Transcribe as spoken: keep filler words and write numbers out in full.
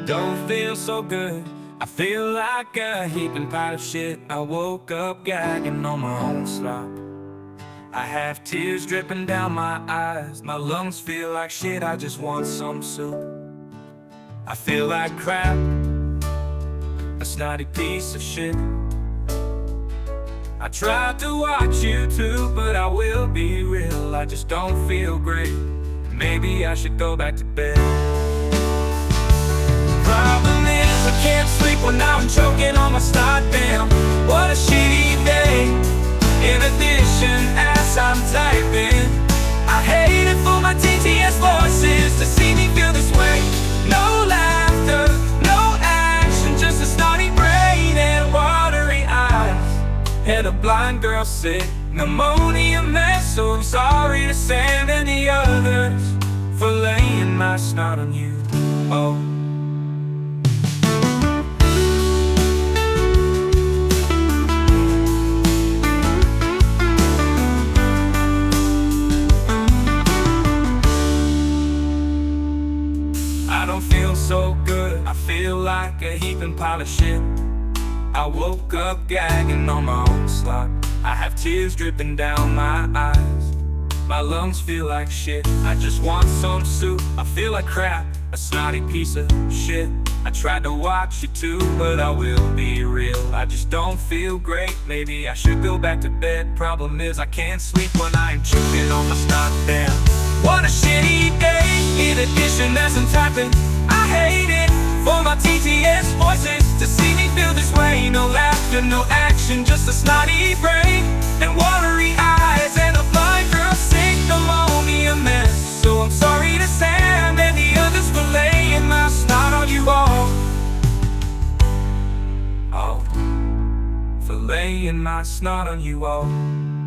don't feel so good. I feel like a heaping pile of shit. I woke up gagging on my own slop. I have tears dripping down my eyes. My lungs feel like shit, I just want some soup. I feel like crap, a snotty piece of shit. I tried to watch YouTube, but I will be real, I just don't feel great. Maybe I should go back to bed. Problem is I can't sleep when I'm choking on my snot. Damn, what a shitty day. In addition, as I'm typing, I hate it for my T T S voices to see me feel this way. No laughter, no action, just a snotty brain and watery eyes. And a blind girl sick, pneumonia mess. So I'm sorry to Sam and the others for laying my snot on you. Oh, I don't feel so good, I feel like a heaping pile of shit. I woke up gagging on my own slot. I have tears dripping down my eyes. My lungs feel like shit, I just want some soup. I feel like crap, a snotty piece of shit. I tried to watch it too, but I will be real, I just don't feel great. Maybe I should go back to bed. Problem is I can't sleep when I'm choking on my snot. Damn, what a shitty day. In addition, as I'm typing, I hate it for my T T S voices to see me feel this way. No laughter, no action, just a snotty brain and watery eyes and a blind girl sick, pneumonia mess. So I'm sorry to Sam and the others for laying my snot on you all. Oh, for laying my snot on you all.